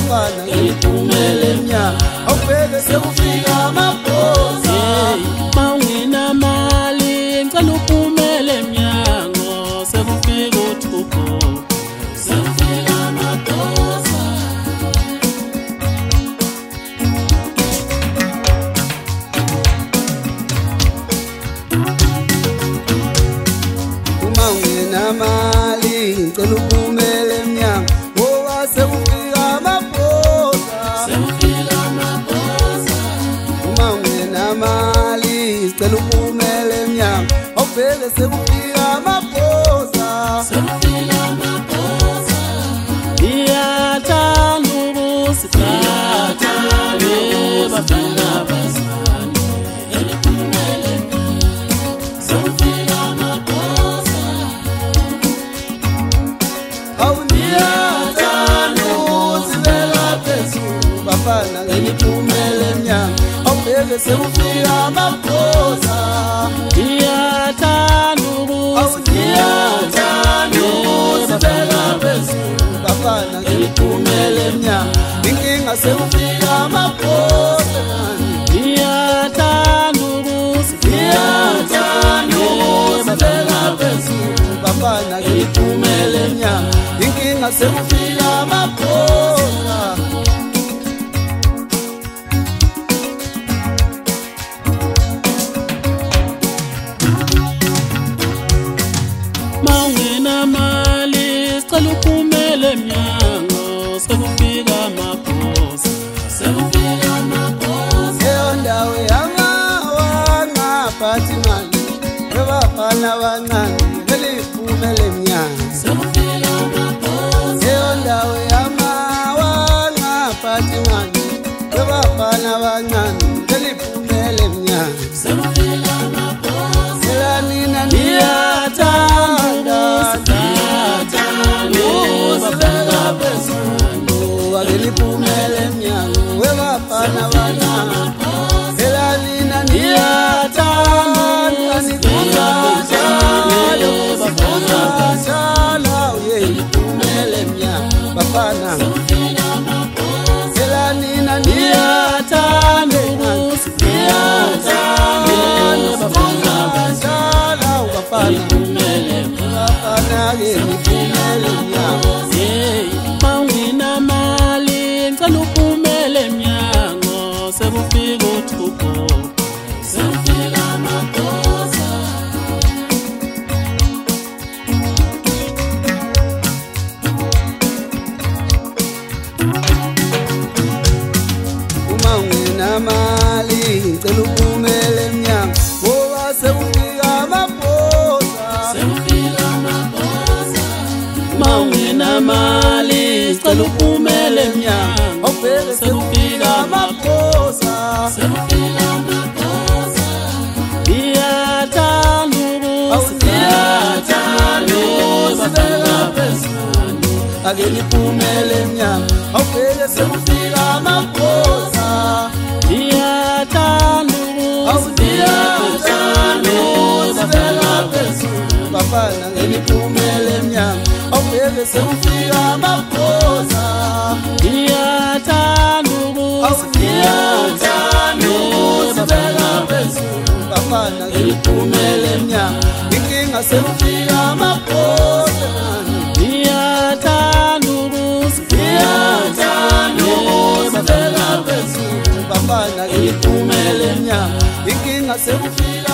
bafana ngeliphumele emnyango awubheke sekufika amaphosa mawungenamali ngicela uphumele emnyango sekufika uThupho sekufika amaphosa uma ungenamali ngicela uphumele emnyango ngoba sekufika amaphosa sekufika amaphosa uma ungenamali ngicela uphumele emnyango awubheke sekufika amaphosa sekufika amaphosa iyathanda ukusithatha bafana abazali ngeliphumele sekufika amaphosa awuniyathanda ukusibeka phezulu bafana ngeliphumele emnyango awubheke sekufika amaphosa iyathanda ukusibeka phezulu bafana ngeliphumele emnyango inkinga sekufika amaphosa iyathanda ukusibeka phezulu bafana ngeliphumele emnyango inkinga sekufika amaphosa mawungenamali sicela uphumele emnyango sekufika amaphosa sekufika amaphosa leyo ndawo yangawangaphathi imali yabafana abancane ngeliphumele emnyango sekufika amaphosa leyo ndawo yangawangaphathi imali yabafana abancane ngeliphumele emnyango sekufika amaphosa elanina iyathanda ukusibeka phezulu ngeliphumele emnyango webafana abancane elanina niyathanda nikuzajala ngeliphumele emnyango bafana elanina niyathanda nikuzajala bafana ngeliphumele emnyango mawungenamali ngicela uphumele emnyango sekufika uThupho sekufika amaphosa uma ungenamali ngicela uphumele emnyango ngoba sekufika amaphosa sekufika amaphosa mawungenamali sicela uphumele emnyango awubheke sekufika amaphosa sekufika amaphosa iyathanda ukusibeka phezulu ngeliphumele emnyango awubheke sekufika amaphosa iyathanda ukusibeka phezulu bafana ngeliphumele emnyango awubheke sekufika amaphosa iyathanda ukusibeka phezulu bafana ngeliphumele emnyango inkinga sekufika amaphosa iyathanda ukusibeka phezulu bafana ngeliphumele emnyango inkinga sekufika